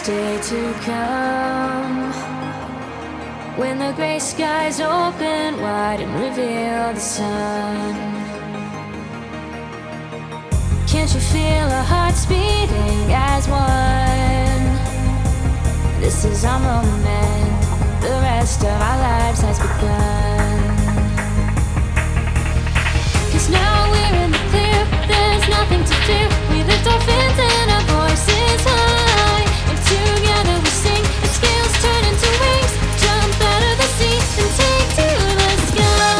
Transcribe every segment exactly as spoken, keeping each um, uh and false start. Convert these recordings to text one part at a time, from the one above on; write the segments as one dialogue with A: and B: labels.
A: day to come, when the gray skies open wide and reveal the sun. Can't you feel our hearts beating as one? This is our moment, the rest of our lives has begun. 'Cause now we're in the clear, there's nothing to fear. We lift our fins and our voices high, and together we sing. The scales turn into wings, jump out of the sea and take to the sky.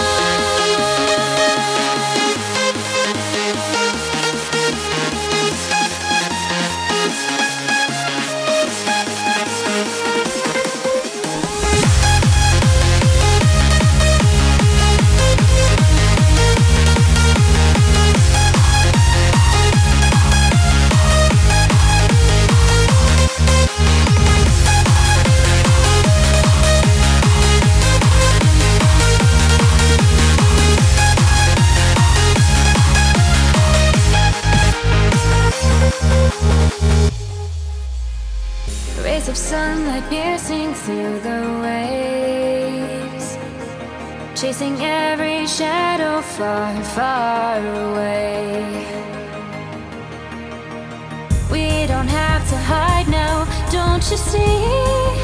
A: Rays of sunlight piercing through the waves, chasing every shadow far, far away. We don't have to hide now, don't you see?